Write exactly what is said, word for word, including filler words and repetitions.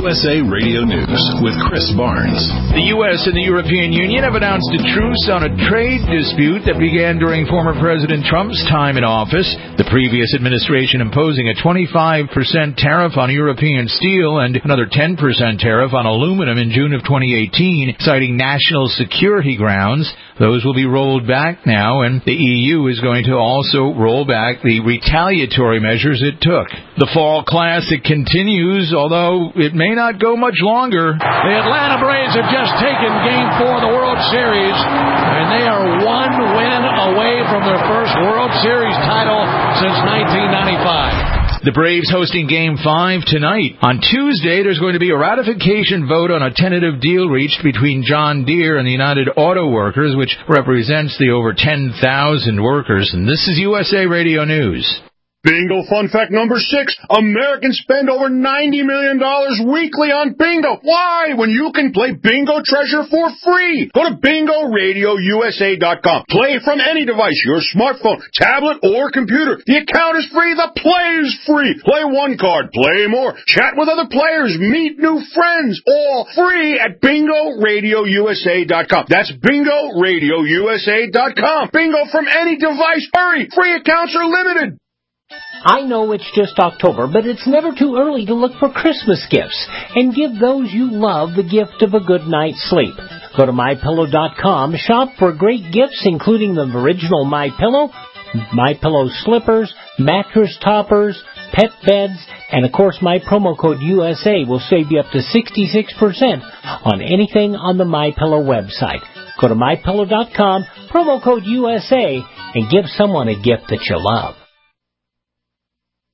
U S A Radio News with Chris Barnes. The U S and the European Union have announced a truce on a trade dispute that began during former President Trump's time in office. The previous administration imposing a twenty-five percent tariff on European steel and another ten percent tariff on aluminum in June of twenty eighteen, citing national security grounds. Those will be rolled back now, and the E U is going to also roll back the retaliatory measures it took. The Fall Classic continues, although it may not go much longer. The Atlanta Braves have just taken Game four of the World Series, and they are one win away from their first World Series title since nineteen ninety-five. The Braves hosting Game five tonight. On Tuesday, there's going to be a ratification vote on a tentative deal reached between John Deere and the United Auto Workers, which represents the over ten thousand workers. And this is U S A Radio News. Bingo fun fact number six. Americans spend over ninety million dollars weekly on bingo. Why? When you can play Bingo Treasure for free. Go to bingo radio u s a dot com. Play from any device, your smartphone, tablet, or computer. The account is free. The play is free. Play one card. Play more. Chat with other players. Meet new friends. All free at bingo radio u s a dot com. That's bingo radio u s a dot com. Bingo from any device. Hurry. Free accounts are limited. I know it's just October, but it's never too early to look for Christmas gifts and give those you love the gift of a good night's sleep. Go to my pillow dot com, shop for great gifts including the original MyPillow, MyPillow slippers, mattress toppers, pet beds, and of course my promo code U S A will save you up to sixty-six percent on anything on the MyPillow website. Go to my pillow dot com, promo code U S A, and give someone a gift that you love.